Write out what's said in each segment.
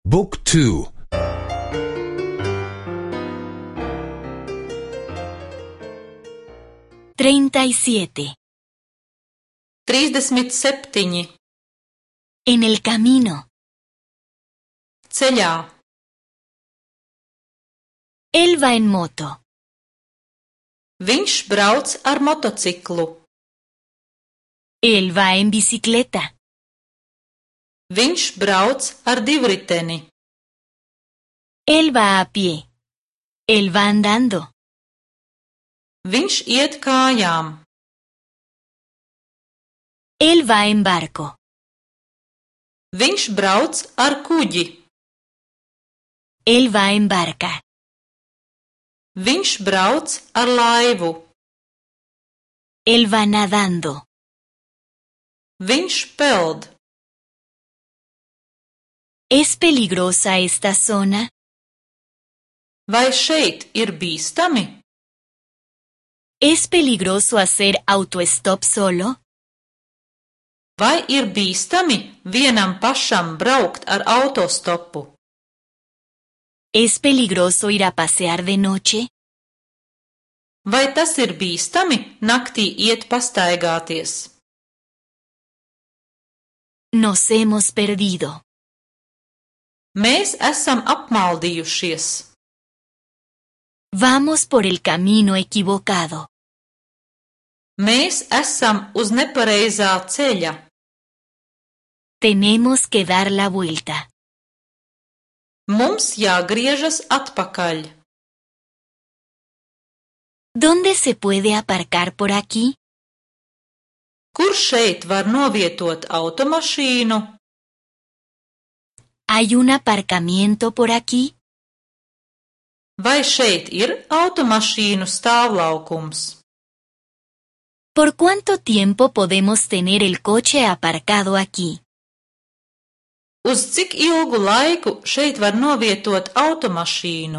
บุ๊กทู 37. 37. En el camino. Ceļā. Él va en moto. Viņš brauc ar motociklu. Él va en bicicleta. Viņš brauc ar divriteni. Él va a pie. Él va andando. Viņš iet kājām. Él va en barco. Viņš brauc ar kuģi. Él va en barca. Viņš brauc ar laivu. Él va nadando. Viņš peld. ¿Es peligrosa esta zona? Vai šeit ir bīstami? ¿Es peligroso hacer autostop solo? Vai ir bīstami vienam pašam braukt ar autostopu? ¿Es peligroso ir a pasear de noche? Vai tas ir bīstami naktī iet pastaigāties? Nos hemos perdido. Mēs esam apmaldījušies. Vamos por el camino equivocado. Mēs esam uz nepareizā ceļa. Tenemos que dar la vuelta. Mums jāgriežas atpakaļ. ¿Dónde se puede aparcar por aquí? Kur šeit var novietot automašīnu? ¿Hay un aparcamiento por aquí? Vai šeit ir automašīnu stāvlaukums? ¿Por cuánto tiempo podemos tener el coche aparcado aquí? Uz cik ilgu laiku šeit var novietot automašīnu?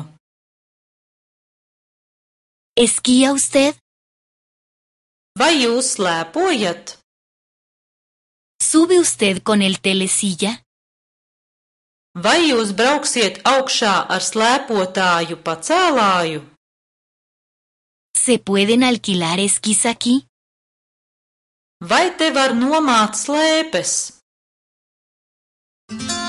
¿Esquía usted? Vai jūs slēpojat? ¿Sube usted con el telesilla? Vai jūs brauksiet augšā ar slēpotāju pacēlāju? ¿Se pueden alquilar esquís aquí? Vai te var nomāt slēpes?